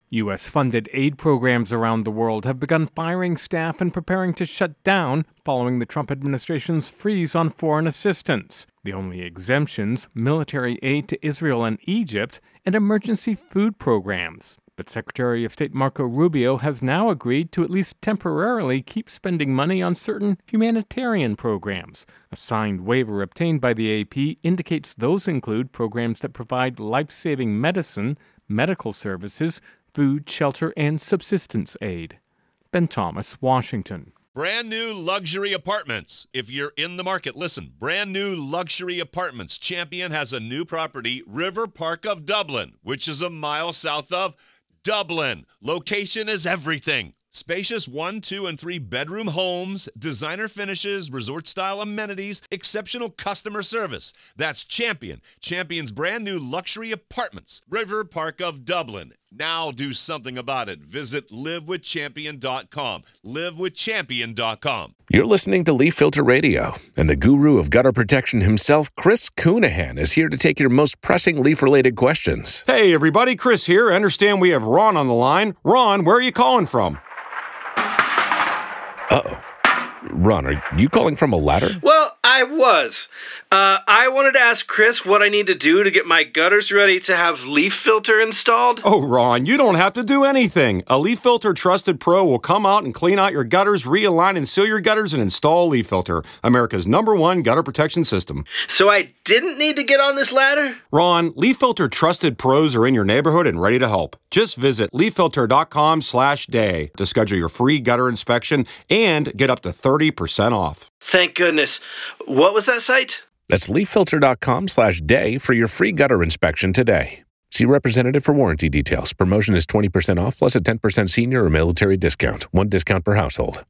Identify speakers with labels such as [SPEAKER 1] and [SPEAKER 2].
[SPEAKER 1] U.S.-funded aid programs around the world have begun firing staff and preparing to shut down following the Trump administration's freeze on foreign assistance. The only exemptions, military aid to Israel and Egypt, and emergency food programs. But Secretary of State Marco Rubio has now agreed to at least temporarily keep spending money on certain humanitarian programs. A signed waiver obtained by the AP indicates those include programs that provide life-saving medicine, medical services, food, shelter, and subsistence aid. Ben Thomas, Washington.
[SPEAKER 2] Brand new luxury apartments. If you're in the market, listen. Brand new luxury apartments. Champion has a new property, River Park of Dublin, which is a mile south of Dublin. Location is everything. Spacious 1, 2, and 3 bedroom homes, designer finishes, resort-style amenities, exceptional customer service. That's Champion. Champion's brand new luxury apartments. River Park of Dublin. Now do something about it. Visit livewithchampion.com. Livewithchampion.com.
[SPEAKER 3] You're listening to Leaf Filter Radio, and the guru of gutter protection himself, Chris Coonahan, is here to take your most pressing leaf-related questions.
[SPEAKER 4] Hey, everybody. Chris here. I understand we have Ron on the line. Ron, where are you calling from?
[SPEAKER 3] Uh-oh. Ron, are you calling from a ladder?
[SPEAKER 5] Well, I was. I wanted to ask Chris what I need to do to get my gutters ready to have Leaf Filter installed.
[SPEAKER 4] Oh, Ron, you don't have to do anything. A Leaf Filter Trusted Pro will come out and clean out your gutters, realign and seal your gutters, and install Leaf Filter, America's #1 gutter protection system.
[SPEAKER 5] So I didn't need to get on this ladder?
[SPEAKER 4] Ron, Leaf Filter Trusted Pros are in your neighborhood and ready to help. Just visit leaffilter.com/day to schedule your free gutter inspection and get up to 30% off.
[SPEAKER 5] Thank goodness. What was that site?
[SPEAKER 3] That's leaffilter.com/day for your free gutter inspection today. See representative for warranty details. Promotion is 20% off plus a 10% senior or military discount. One discount per household.